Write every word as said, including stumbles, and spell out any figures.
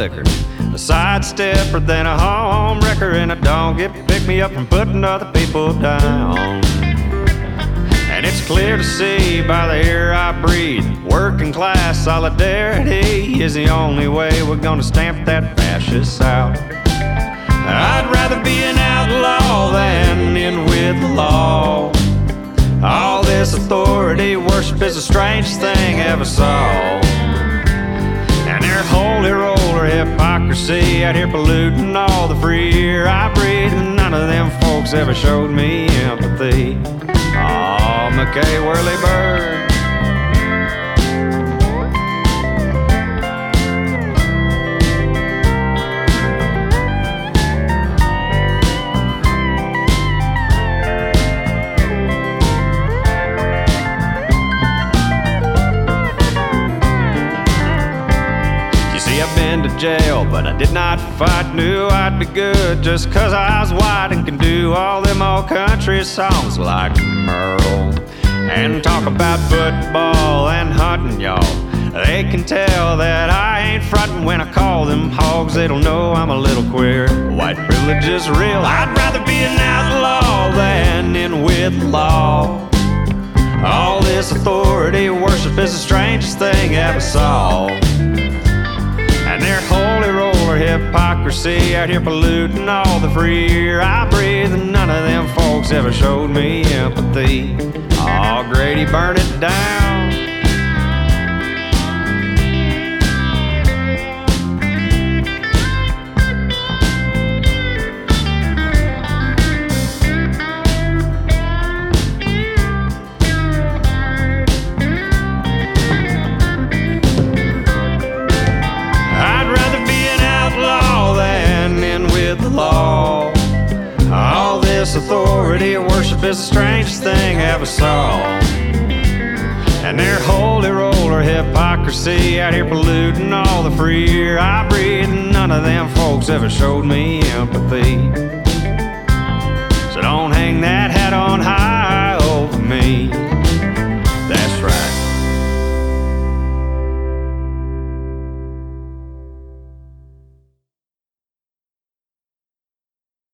liquor, a sidestepper than a home wrecker, and I don't get pick me up from putting other people down. And it's clear to see by the air I breathe, working class solidarity is the only way we're gonna stamp that fascist out. I'd rather be an outlaw than in with the law. All this authority worship is the strangest thing I ever saw. And their holy roller hypocrisy out here polluting all the free air I breathe, and none of them folks ever showed me empathy. Oh, McKay Whirly Bird. I've been to jail, but I did not fight. Knew I'd be good just cause I was white and can do all them old country songs like Merle and talk about football and hunting, y'all. They can tell that I ain't frontin' when I call them hogs. They don't know I'm a little queer. White privilege is real. I'd rather be an outlaw than in with the law. All this authority worship is the strangest thing I ever saw. And their holy roller hypocrisy out here polluting all the free air I breathe, and none of them folks ever showed me empathy. Oh, Grady, burn it down. Law. All this authority worship is the strangest thing I ever saw. And their holy roller hypocrisy out here polluting all the free air I breathe, and none of them folks ever showed me empathy. So don't hang that hat on high.